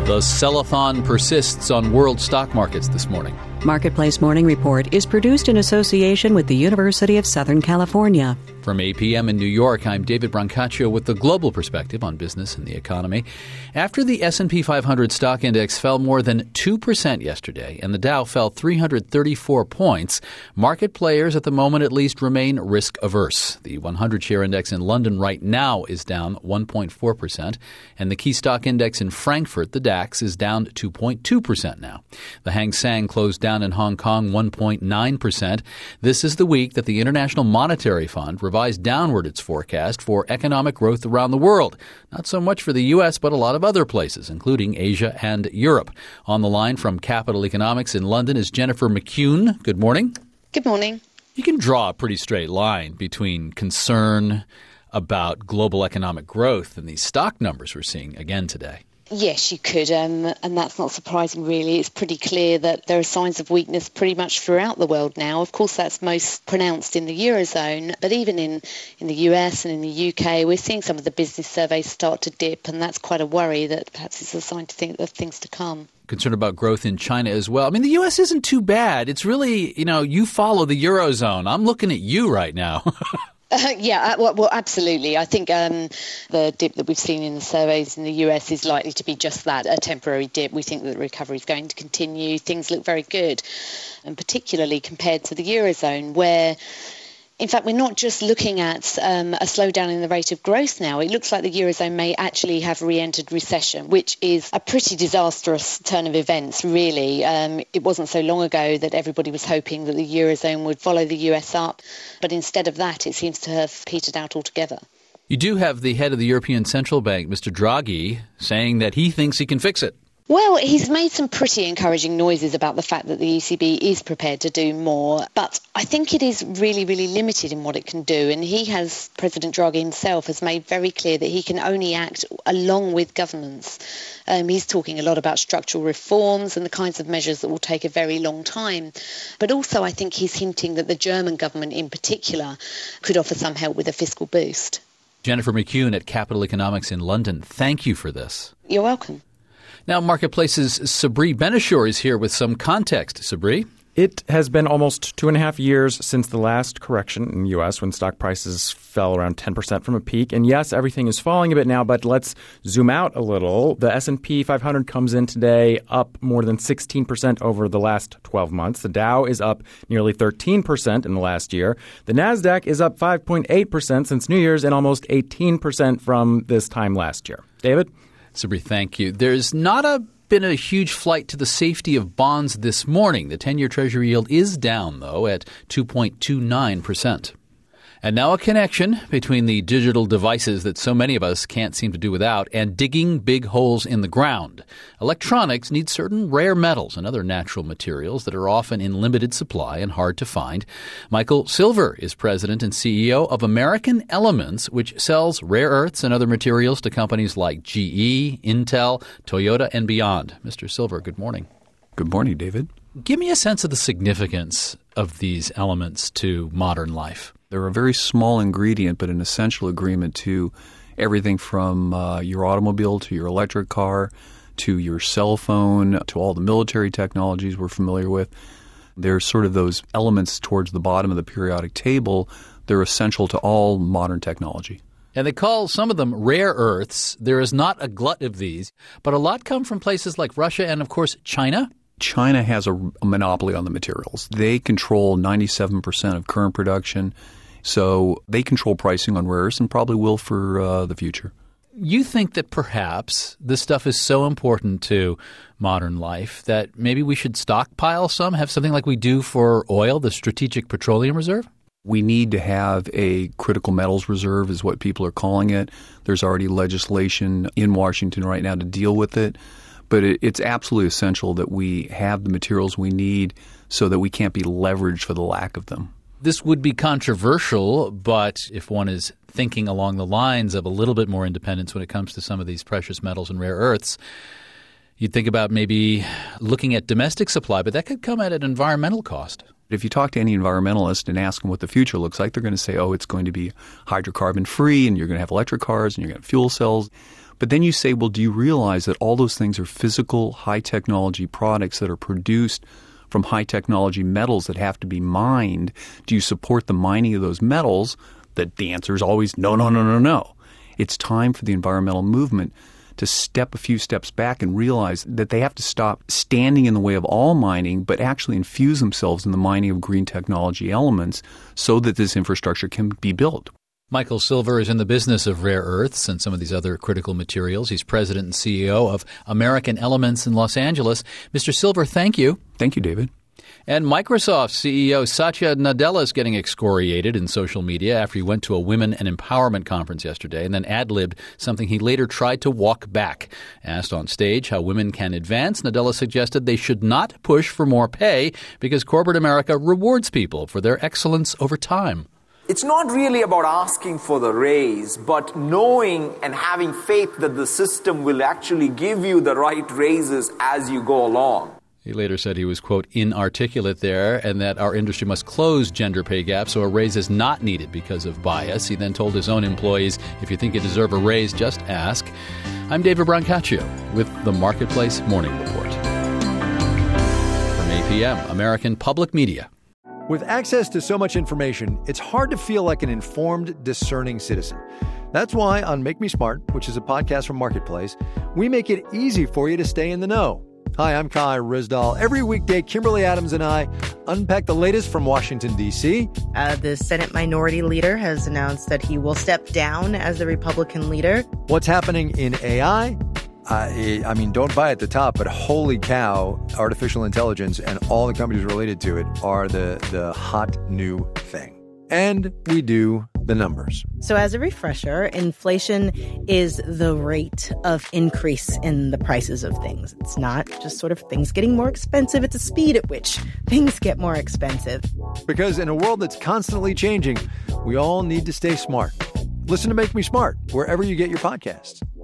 The sell-a-thon persists on world stock markets this morning. Marketplace Morning Report is produced in association with the University of Southern California. From 8 p.m. in New York, I'm David Brancaccio with the global perspective on business and the economy. After the S&P 500 stock index fell more than 2% yesterday and the Dow fell 334 points, market players at the moment at least remain risk-averse. The 100-share index in London right now is down 1.4%, and the key stock index in Frankfurt, the DAX, is down 2.2% now. The Hang Seng closed down in Hong Kong 1.9%. This is the week that the International Monetary Fund revised downward its forecast for economic growth around the world. Not so much for the U.S., but a lot of other places, including Asia and Europe. On the line from Capital Economics in London is Jennifer McCune. Good morning. Good morning. You can draw a pretty straight line between concern about global economic growth and these stock numbers we're seeing again today. Yes, you could, and that's not surprising, really. It's pretty clear that there are signs of weakness pretty much throughout the world now. Of course, that's most pronounced in the Eurozone, but even in the US and in the UK, we're seeing some of the business surveys start to dip, and that's quite a worry that perhaps it's a sign to think of things to come. Concerned about growth in China as well. I mean, the U.S. isn't too bad. It's really, you follow the Eurozone. I'm looking at you right now. Well, absolutely. I think the dip that we've seen in the surveys in the US is likely to be just that, a temporary dip. We think that the recovery is going to continue. Things look very good, and particularly compared to the Eurozone, where in fact, we're not just looking at a slowdown in the rate of growth now. It looks like the Eurozone may actually have re-entered recession, which is a pretty disastrous turn of events, really. It wasn't so long ago that everybody was hoping that the Eurozone would follow the US up, but instead of that, it seems to have petered out altogether. You do have the head of the European Central Bank, Mr. Draghi, saying that he thinks he can fix it. Well, he's made some pretty encouraging noises about the fact that the ECB is prepared to do more, but I think it is really, really limited in what it can do. And President Draghi himself has made very clear that he can only act along with governments. He's talking a lot about structural reforms and the kinds of measures that will take a very long time. But also I think he's hinting that the German government in particular could offer some help with a fiscal boost. Jennifer McCune at Capital Economics in London, thank you for this. You're welcome. Now, Marketplace's Sabri Benishore is here with some context. Sabri? It has been almost 2.5 years since the last correction in the U.S. when stock prices fell around 10% from a peak. And yes, everything is falling a bit now, but let's zoom out a little. The S&P 500 comes in today up more than 16% over the last 12 months. The Dow is up nearly 13% in the last year. The NASDAQ is up 5.8% since New Year's and almost 18% from this time last year. David? Sabri, thank you. There's not been a huge flight to the safety of bonds this morning. The 10-year Treasury yield is down, though, at 2.29%. And now a connection between the digital devices that so many of us can't seem to do without and digging big holes in the ground. Electronics need certain rare metals and other natural materials that are often in limited supply and hard to find. Michael Silver is president and CEO of American Elements, which sells rare earths and other materials to companies like GE, Intel, Toyota, and beyond. Mr. Silver, good morning. Good morning, David. Give me a sense of the significance of these elements to modern life. They're a very small ingredient, but an essential ingredient to everything from your automobile to your electric car to your cell phone to all the military technologies we're familiar with. They're sort of those elements towards the bottom of the periodic table. They're essential to all modern technology. And they call some of them rare earths. There is not a glut of these, but a lot come from places like Russia and, of course, China. China has a monopoly on the materials. They control 97% of current production. So they control pricing on rare earths and probably will for the future. You think that perhaps this stuff is so important to modern life that maybe we should stockpile some, have something like we do for oil, the Strategic Petroleum Reserve? We need to have a critical metals reserve is what people are calling it. There's already legislation in Washington right now to deal with it. But it's absolutely essential that we have the materials we need so that we can't be leveraged for the lack of them. This would be controversial, but if one is thinking along the lines of a little bit more independence when it comes to some of these precious metals and rare earths, you'd think about maybe looking at domestic supply, but that could come at an environmental cost. If you talk to any environmentalist and ask them what the future looks like, they're going to say, it's going to be hydrocarbon free and you're going to have electric cars and you're going to have fuel cells. But then you say, well, do you realize that all those things are physical, high-technology products that are produced from high-technology metals that have to be mined? Do you support the mining of those metals? The answer is always no, no, no, no, no. It's time for the environmental movement to step a few steps back and realize that they have to stop standing in the way of all mining, but actually infuse themselves in the mining of green technology elements so that this infrastructure can be built. Michael Silver is in the business of rare earths and some of these other critical materials. He's president and CEO of American Elements in Los Angeles. Mr. Silver, thank you. Thank you, David. And Microsoft CEO Satya Nadella is getting excoriated in social media after he went to a women and empowerment conference yesterday and then ad-libbed something he later tried to walk back. Asked on stage how women can advance, Nadella suggested they should not push for more pay because corporate America rewards people for their excellence over time. It's not really about asking for the raise, but knowing and having faith that the system will actually give you the right raises as you go along. He later said he was, quote, inarticulate there and that our industry must close gender pay gaps so a raise is not needed because of bias. He then told his own employees, if you think you deserve a raise, just ask. I'm David Brancaccio with the Marketplace Morning Report. From APM, American Public Media. With access to so much information, it's hard to feel like an informed, discerning citizen. That's why on Make Me Smart, which is a podcast from Marketplace, we make it easy for you to stay in the know. Hi, I'm Kai Rizdal. Every weekday, Kimberly Adams and I unpack the latest from Washington, D.C. The Senate Minority Leader has announced that he will step down as the Republican leader. What's happening in AI? I mean, don't buy at the top, but holy cow, artificial intelligence and all the companies related to it are the hot new thing. And we do the numbers. So as a refresher, inflation is the rate of increase in the prices of things. It's not just sort of things getting more expensive. It's the speed at which things get more expensive. Because in a world that's constantly changing, we all need to stay smart. Listen to Make Me Smart wherever you get your podcasts.